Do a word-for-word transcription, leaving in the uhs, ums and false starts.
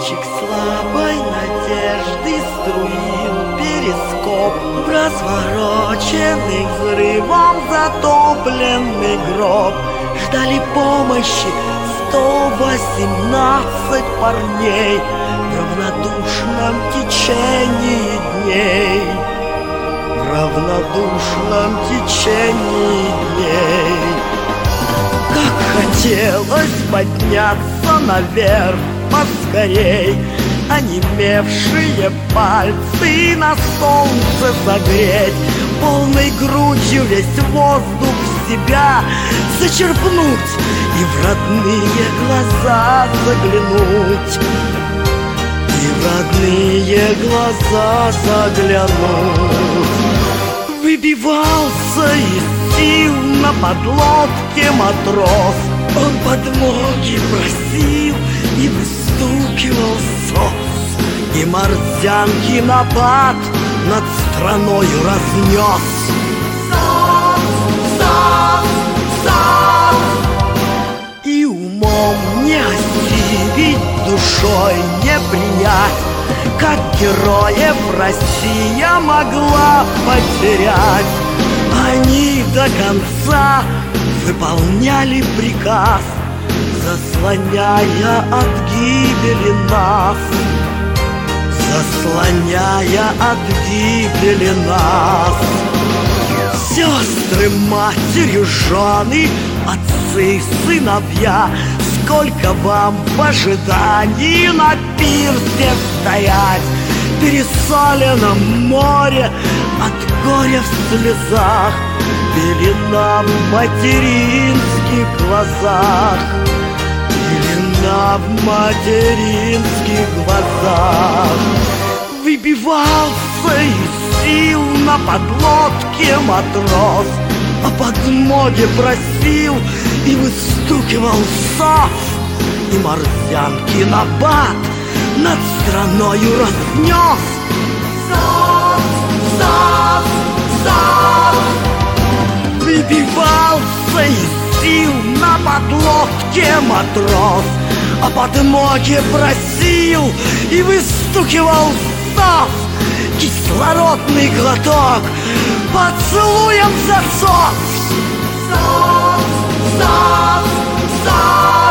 Лучик слабой надежды струил перископ в развороченный взрывом затопленный гроб. Ждали помощи сто восемнадцать парней в равнодушном течении дней, в равнодушном течении дней. Как хотелось подняться наверх поскорей, онемевшие пальцы на солнце согреть, полной грудью весь воздух в себя зачерпнуть и в родные глаза заглянуть, и в родные глаза заглянуть. Выбивался из сил на подлодке матрос, он подмоги просил и выстукивал сос, и морзянки напад над страною разнес. Сос, сос, сос. И умом не осилить, душой не принять, как героев Россия могла потерять. Они до конца выполняли приказ, заслоняя от гибели нас, заслоняя от гибели нас. Сестры, матери, жены, отцы, сыновья, сколько вам в ожидании на пирсе стоять, в пересоленном море от горя в слезах, пелена в материнских глазах, пелена в материнских глазах. Выбивался из сил на подлодке матрос, о подмоге просил и выстукивал сос, и морзянки набат над страною разнес. Сос, сос, сос. Выбивался из сил на подлодке матрос, о подмоге просил и выстукивал сос, кислородный глоток поцелуем в засос. Сос, сос, сос.